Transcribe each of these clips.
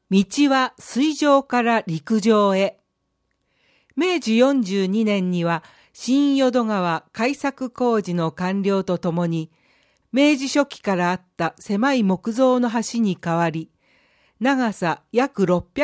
道は水上から陸上へ。明治42年には新淀川開削工事の完了とともに、明治初期からあった狭い木造の橋に代わり、長さ約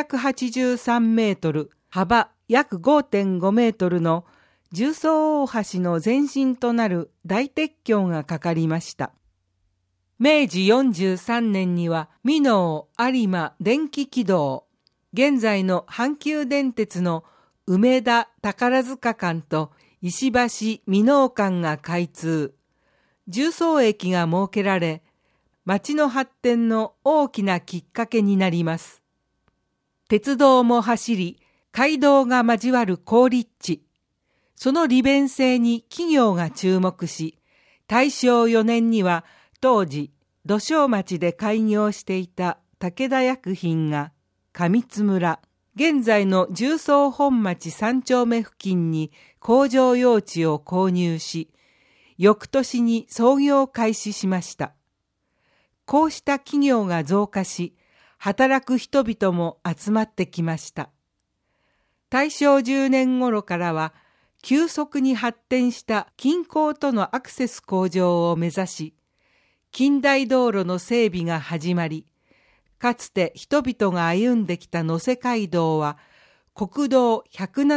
683メートル、幅約 5.5 メートルの重曹大橋の前身となる大鉄橋がかかりました。明治43年には箕面有馬電気軌道、現在の阪急電鉄の梅田宝塚間と石橋箕面間が開通、重曹駅が設けられ、町の発展の大きなきっかけになります。鉄道も走り、街道が交わる好立地、その利便性に企業が注目し、大正4年には当時土庄町で開業していた武田薬品が上津村、現在の重曹本町3丁目付近に工場用地を購入し、翌年に操業開始しました。こうした企業が増加し、働く人々も集まってきました。大正10年頃からは、急速に発展した近郊とのアクセス向上を目指し、近代道路の整備が始まり、かつて人々が歩んできた野瀬街道は、国道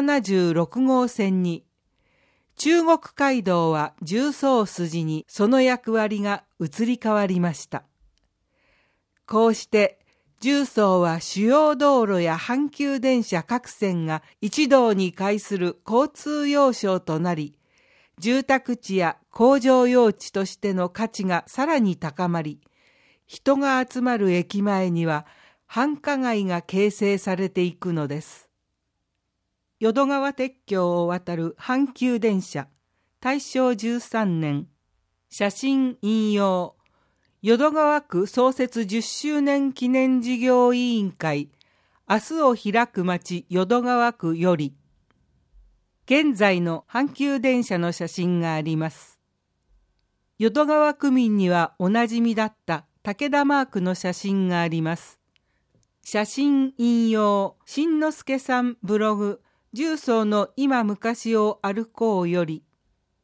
176号線に、中国街道は重曹筋にその役割が移り変わりました。こうして重曹は主要道路や阪急電車各線が一堂に会する交通要衝となり、住宅地や工場用地としての価値がさらに高まり、人が集まる駅前には繁華街が形成されていくのです。淀川鉄橋を渡る阪急電車、大正13年、写真引用、淀川区創設10周年記念事業委員会、明日を開く町淀川区より、現在の阪急電車の写真があります。淀川区民にはおなじみだった武田マークの写真があります。写真引用、新之助さんブログ、重曹の今昔を歩こうより、